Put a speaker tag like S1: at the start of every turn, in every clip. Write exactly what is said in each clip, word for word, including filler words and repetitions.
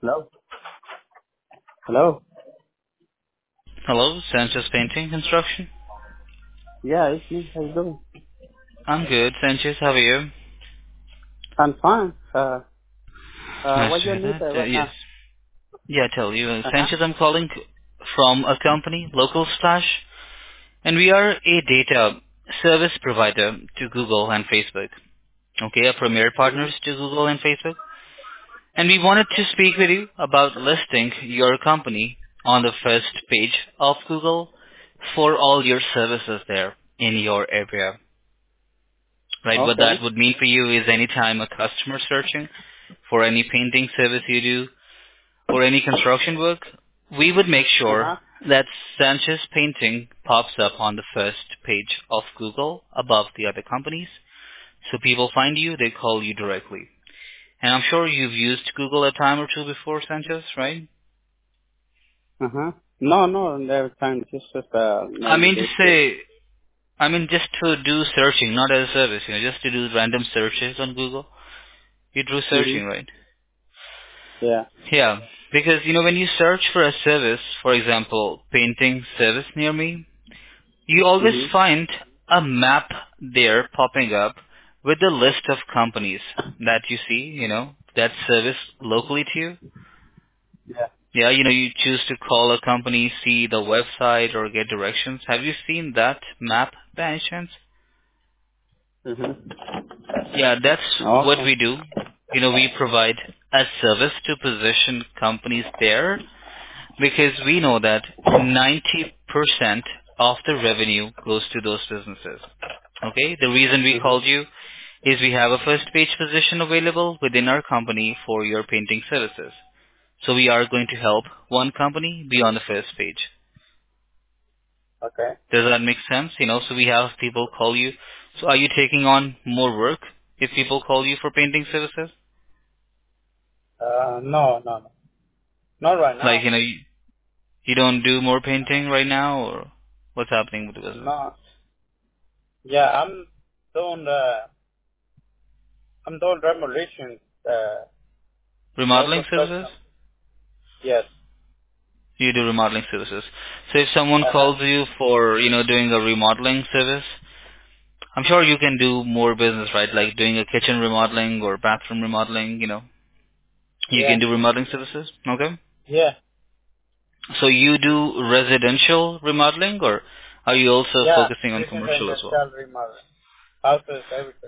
S1: Hello? Hello?
S2: Hello, Sanchez Painting Construction.
S1: Yeah, it's me. How you doing?
S2: I'm good, Sanchez. How are you?
S1: I'm fine. Uh, uh,
S2: Nice
S1: what
S2: to
S1: you
S2: hear
S1: need
S2: that.
S1: uh,
S2: Uh,
S1: right
S2: yes.
S1: now?
S2: Yeah, I tell you, uh,
S1: Uh-huh.
S2: Sanchez, I'm calling from a company, Local Stash, and we are a data service provider to Google and Facebook. Okay, a premier
S1: Mm-hmm.
S2: partners to Google and Facebook. And we wanted to speak with you about listing your company on the first page of Google for all your services there in your area. Right? What
S1: Okay.
S2: that would mean for you is anytime a customer searching for any painting service you do or any construction work, we would make sure
S1: Uh-huh.
S2: that Sanchez Painting pops up on the first page of Google above the other companies. So people find you, they call you directly. And I'm sure you've used Google a time or two before, Sanchez, right?
S1: Uh-huh. No, no, every time just, just, uh,
S2: I
S1: maybe
S2: mean to
S1: this year.
S2: say, I mean just to do searching, not as a service, you know, just to do random searches on Google. You do
S1: Mm-hmm.
S2: searching, right?
S1: Yeah.
S2: Yeah, because you know when you search for a service, for example, painting service near me, you always
S1: Mm-hmm.
S2: find a map there popping up with the list of companies that you see, you know, that service locally to you.
S1: Yeah.
S2: Yeah, you know, you choose to call a company, see the website or get directions. Have you seen that map by any chance?
S1: Mm-hmm.
S2: Yeah, that's what
S1: Okay.
S2: we do. You know, we provide a service to position companies there because we know that ninety percent of the revenue goes to those businesses. Okay? The reason we
S1: Mm-hmm.
S2: called you is we have a first page position available within our company for your painting services. So we are going to help one company be on the first page.
S1: Okay.
S2: Does that make sense? You know, so we have people call you. So are you taking on more work if people call you for painting services?
S1: Uh, no, no, no. Not right
S2: Like,
S1: now.
S2: you know, you, you don't do more painting right now or what's happening with the business?
S1: No. Yeah, I'm doing, uh, I'm doing demolition, uh, no
S2: Remodeling services?
S1: construction. Yes.
S2: You do remodeling services. So if someone
S1: Uh-huh.
S2: calls you for, you know, doing a remodeling service, I'm sure you can do more business, right? Like doing a kitchen remodeling or bathroom remodeling, you know. You
S1: Yeah.
S2: can do remodeling services, okay?
S1: Yeah.
S2: So you do residential remodeling or are you also
S1: Yeah.
S2: focusing on
S1: This is
S2: commercial as well?
S1: industrial remodel. Houses, everything.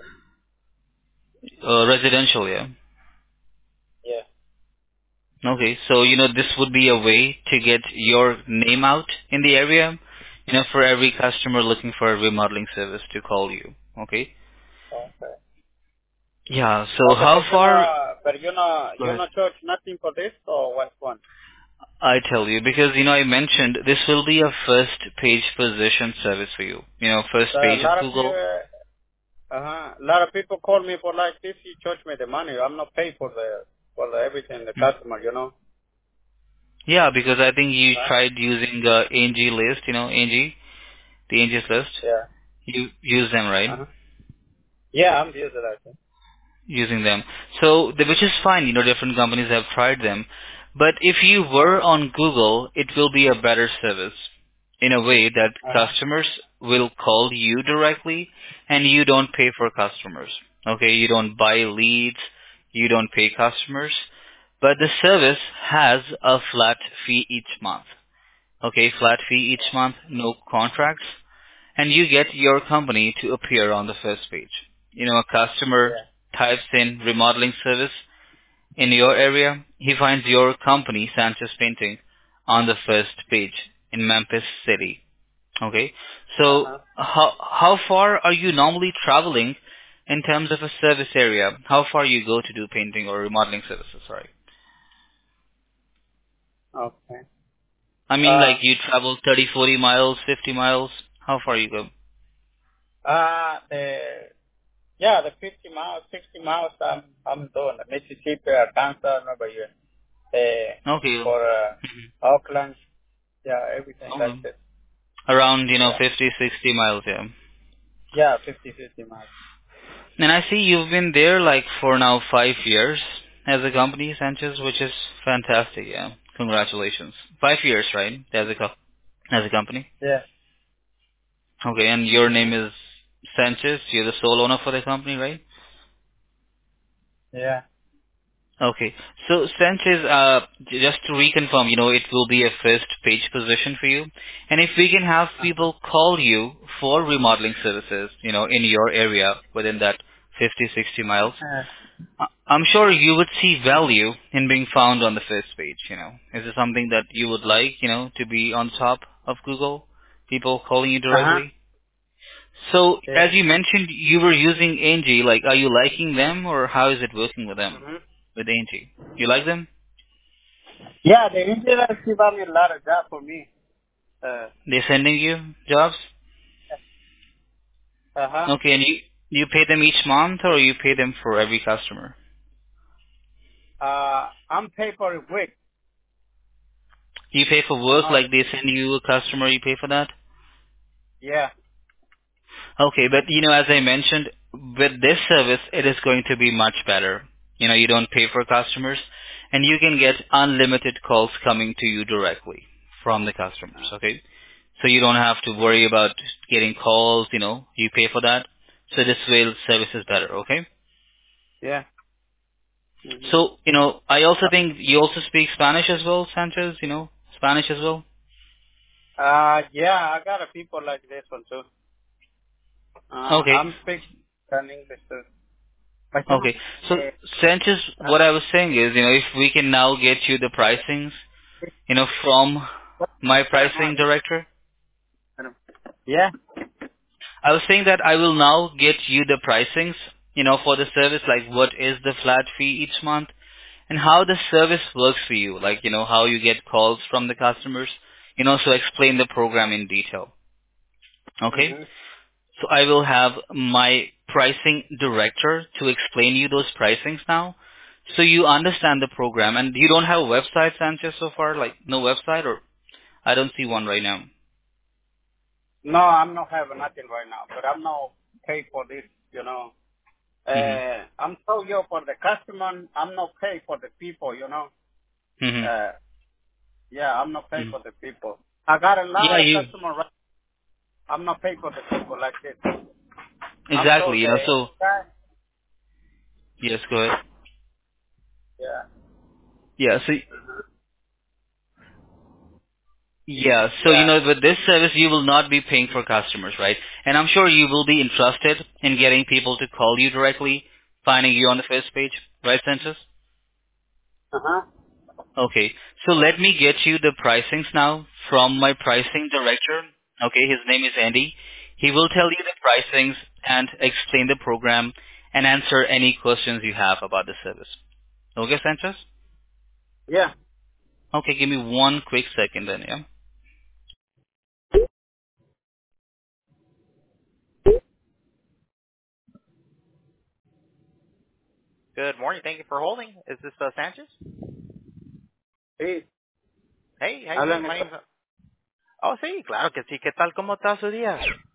S2: Uh, residential, yeah.
S1: Yeah.
S2: Okay, so you know this would be a way to get your name out in the area, you know, for every customer looking for a remodeling service to call you. Okay.
S1: Okay.
S2: Yeah. So
S1: Okay,
S2: how
S1: but you
S2: far?
S1: know, but you know,
S2: Go
S1: you
S2: ahead.
S1: know, charge nothing for this or what one?
S2: I tell you because you know I mentioned this will be a first page position service for you. You know, first
S1: So a
S2: page of
S1: lot of
S2: Google.
S1: people, uh huh, a lot of people call me for like this. You charge me the money. I'm not paid for the for the everything. The
S2: Hmm.
S1: customer, you know.
S2: Yeah, because I think you
S1: Huh?
S2: tried using uh, Angie list. You know, Angie, the Angie's list.
S1: Yeah.
S2: You use them, right?
S1: Uh huh. Yeah, I'm used to that.
S2: Using them. So, the, which is fine, you know, different companies have tried them. But if you were on Google, it will be a better service in a way that
S1: Uh huh.
S2: customers will call you directly and you don't pay for customers. Okay, you don't buy leads, you don't pay customers, but the service has a flat fee each month. Okay, flat fee each month, no contracts, and you get your company to appear on the first page. You know, a customer
S1: Yeah.
S2: types in remodeling service in your area, he finds your company, Sanchez Painting, on the first page in Memphis City. Okay?
S1: Uh
S2: So,
S1: huh.
S2: how, how far are you normally traveling in terms of a service area? How far you go to do painting or remodeling services, sorry?
S1: Okay.
S2: I mean,
S1: Uh,
S2: like you travel thirty, forty miles, fifty miles? How far you go?
S1: uh, the yeah, the fifty miles, sixty miles. I'm I'm doing the Mississippi, Arkansas, Nueva York. Uh,
S2: Okay.
S1: for uh, Auckland. Yeah, everything like
S2: Okay.
S1: this.
S2: Around, you know,
S1: Yeah.
S2: fifty, sixty miles, yeah.
S1: Yeah, fifty, fifty miles.
S2: And I see you've been there like for now five years. as a company, Sanchez, which is fantastic. Yeah, congratulations. Five years, right? As a co- as a company.
S1: Yeah.
S2: Okay, and your name is Sanchez. You're the sole owner for the company, right?
S1: Yeah.
S2: Okay. So Sanchez, uh, j- just to reconfirm, you know, it will be a first page position for you. And if we can have
S1: Uh-huh.
S2: people call you for remodeling services, you know, in your area within that fifty, sixty miles,
S1: Uh,
S2: I- I'm sure you would see value in being found on the first page, you know. Is it something that you would like, you know, to be on top of Google? People calling you
S1: uh-huh.
S2: directly? So, as
S1: Yeah.
S2: you mentioned, you were using Angie. Like, are you liking them, or how is it working with them,
S1: Mm-hmm.
S2: with Angie? You like them?
S1: Yeah, the insurance give me a lot of job for me. Uh,
S2: They're sending you jobs?
S1: uh-huh.
S2: Okay, and you you pay them each month, or you pay them for every customer?
S1: Uh, I'm paid for a week.
S2: You pay for
S1: I'm
S2: work,
S1: not,
S2: like they send you a customer, you pay for that?
S1: yeah.
S2: Okay, but you know, as I mentioned, with this service, it is going to be much better. You know, you don't pay for customers, and you can get unlimited calls coming to you directly from the customers, okay? So you don't have to worry about getting calls, you know, you pay for that. So this way, the service is better, okay?
S1: Yeah. Mm-hmm.
S2: So, you know, I also think you also speak Spanish as well, Sanchez, you know, Spanish as well?
S1: Uh, yeah, I got a people like this one too. Uh,
S2: Okay.
S1: I'm speaking English too. But,
S2: Okay. So,
S1: uh,
S2: Sanchez, what I was saying is, you know, if we can now get you the pricings, you know, from my pricing director,
S1: yeah.
S2: I was saying that I will now get you the pricings, you know, for the service, like what is the flat fee each month and how the service works for you, like, you know, how you get calls from the customers, you know, so explain the program in detail. Okay?
S1: Mm-hmm.
S2: So I will have my pricing director to explain you those pricings now so you understand the program. And you don't have a website, Sanchez, so far? Like, no website? Or I don't see one right now.
S1: No, I'm not having nothing right now, but I'm not paid for this, you know.
S2: Mm-hmm.
S1: Uh, I'm so yo for the customer. I'm not paid for the people, you know.
S2: Mm-hmm.
S1: Uh, yeah, I'm not paid
S2: Mm-hmm.
S1: for the people. I got a
S2: Yeah,
S1: lot of
S2: you.
S1: customers. Right? I'm not paid for the people like this. I'm so
S2: Exactly, you know,
S1: the
S2: so,
S1: guy.
S2: yes, go ahead.
S1: Yeah.
S2: Yeah, so, yeah, so, you
S1: Yeah.
S2: know, with this service, you will not be paying for customers, right? And I'm sure you will be interested in getting people to call you directly, finding you on the first page, right, Sanchez?
S1: Uh huh.
S2: Okay. So let me get you the pricings now from my pricing director. Okay, his name is Andy. He will tell you the pricings and explain the program and answer any questions you have about the service. Okay, Sanchez?
S1: Yeah.
S2: Okay, give me one quick second then, yeah? Good morning. Thank you for holding. Is this uh, Sanchez?
S1: Sí.
S2: Hey, how you doing?
S1: Hablan
S2: My
S1: español.
S2: name's... Oh, sí, claro que sí. ¿Qué tal? ¿Cómo está su día?